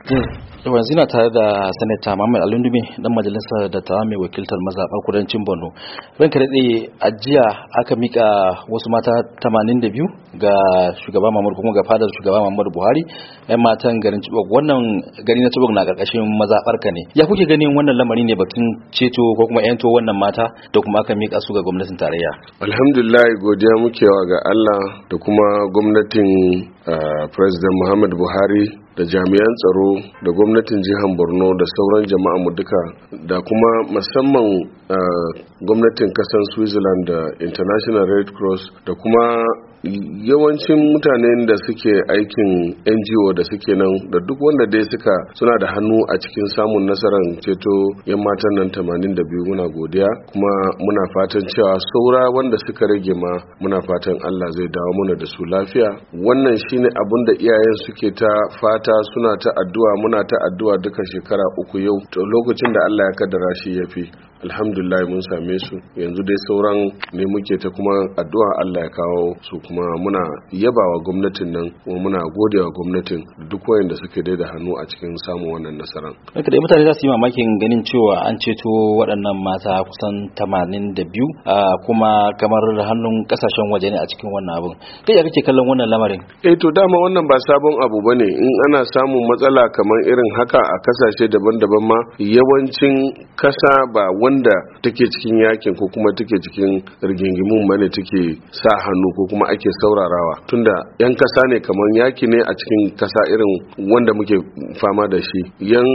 yanzu na tare da sanata Muhammad Alundume dan majalisar dattawa mai wakiltar mazaɓar kudancin Borno. Ranka daɗe, a jiya aka mika wasu mata 82 ga shugaba Muhammadu, kuma ga fadar shugaba Muhammadu Buhari, yan matan garin Chibok. Wannan gari na Chibok na karkashin mazaɓar ka ne. Ya kuke ganin wannan lamari ne, batun ceto ko kuma yanto wannan mata da kuma aka mika su ga gwamnatin tarayya? Alhamdulillah, godiya muke wa ga Allah da kuma gwamnatin President Muhammadu Buhari da jami'an tsaro da gwamnatin jihar Borno da sauran jama'a mu duka, da kuma musamman gwamnatin kasan Switzerland da International Red Cross da kuma yawancin mutanen da suke aikin NGO da suke nan, da duk wanda dai suna da hannu a cikin samun nasarar ceto yan matan nan 82. Muna godiya, kuma muna fatan cewa saura wanda suka rage ma muna fatan Allah zai dawo mana da su lafiya. Wannan shine abin da iyayen suke ta fata, suna ta addu'a, muna ta addu'a duka shekara 3 yau, to lokacin da Allah ya kaddara shi yafi. Alhamdulillah mun same su, yanzu dai sauran ne muke ta kuma addu'a Allah ya kawo su, kuma muna yabawa gwamnatin nan, kuma muna godewa gwamnatin duk wayanda suke da hannu a cikin samun wannan nasarar. Haka dai mutane za su yi mamakin ganin cewa an ceto waɗannan mata kusan 82 kuma kamar hannun kasashen waje ne a cikin wannan abin. Kai ya kake kallon wannan lamarin? To dama wannan ba sabon abu bane. In ana samun matsala kamar irin haka a kasashe daban-daban ma, yawancin kasa ba wanda take cikin yakin ko kuma take cikin rigingimun bane take sa hannu ko kuma ake saurarawa, tunda yan kasa ne, kamar yaki ne a cikin kasa irin wanda muke fama da shi. Yan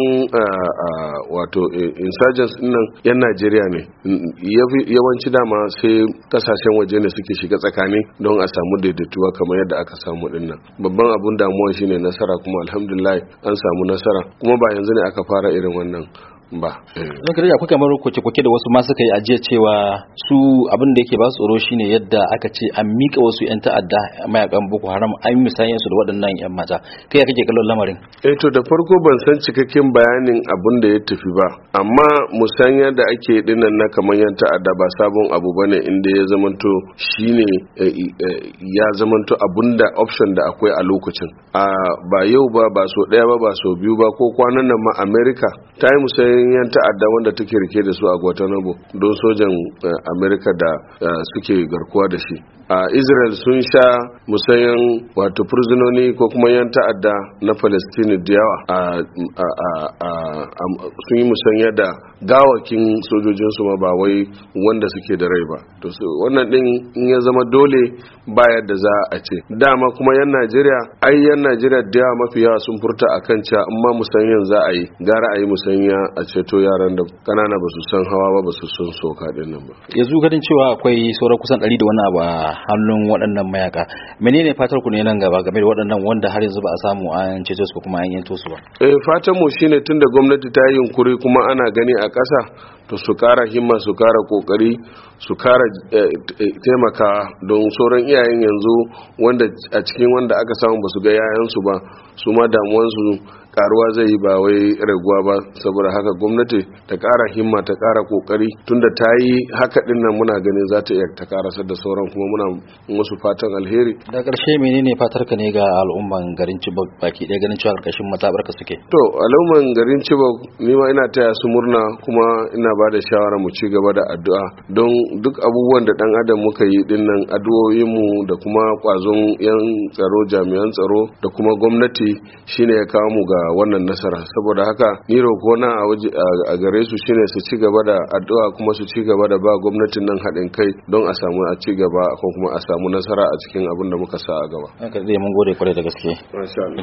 wato insurgents nan yan Najeriya ne, yawanci dama sai kasashen waje ne suke shiga tsakani don a samu daidaituwa kamar yadda aka samu dinnan. Babban abun damuwa shine nasara, kuma alhamdulillah an samu nasara, kuma ba yanzu ne aka fara irin wannan ba. Zan kare akwai kamar koke-koke da wasu ma suka yi ajiya cewa su abin da yake ba su tsoro shine yadda aka ce an mika wasu yan ta'adda mayakan Boko Haram, an yi misayen su da waɗannan yan mata. Kai ya kake kallon lamarin? To da farko ban san cikakken bayanin abin da ya tafi ba, amma musanya da ake dinnan na kamar yan ta'adda ba sabon abu bane, inda ya zamanto shine ya zamanto abunda option da akwai a lokacin. Ba yau ba so ɗaya ba so biyu ba, ko kwanan nan ma America ta yi musayin yan ta'adda wanda take rike da su a Guantanamo don sojan America da suke garkuwa da shi. Israel sun sha musayan wato prisoners ko kuma yan ta'adda na Palestine da yawa, sun yi musanya da gawakin sojojinsu ma, ba wai wanda suke da rai ba. To wannan din in ya zama dole ba yadda za a ce. Dama kuma yan Najeriya da yawa, mafi yawa sun furta akan cewa amma musanyan za a yi, gara a yi musanya a ceto yaran da kanana ba su san hawa ba su san soka din nan ba. Yanzu ganin cewa akwai sauran kusan 100 da wani abu a hannun waɗannan mayaka, menene fatar ku ne nan gaba game da waɗannan wanda har yanzu ba a samu an ceto su kuma an yanto su ba? Fatan mu shine tunda gwamnati ta yi yunkuri kuma ana gani a ƙasa, to su kara himma, su kara kokari, su kara taimaka don sauran iyayen yanzu wanda a cikin wanda aka samu ba su ga yayansu ba, su ma damuwansu karuwa zai yi ba wai raguwa ba. Saboda haka gwamnati ta kara himma, ta kara kokari, tunda ta yi haka din nan muna ganin za ta iya ta karasar da sauran, kuma muna musu fatan alheri. Da karshe menene fatar ka ne ga al'umman garin Chibok baki ɗaya, ganin cewa karkashin matabarka suke? To al'umman garin Chibok ni ma ina taya su murna, kuma ina ba da shawara mu ci gaba da addu'a, don duk abubuwan da dan adam muka yi din nan, addu'o'in mu da kuma kwazon yan tsaro, jami'an tsaro da kuma gwamnati shine ya kawo mu ga wannan nasara. Saboda haka ni roƙona a gare su shine su ci gaba da addu'a, kuma su ci gaba da ba gwamnatin nan haɗin kai don a samu a ci gaba ko kuma a samu nasara a cikin abin da muka sa a gaba. Haka dai mun gode kwarai da gaske. Masha Allah.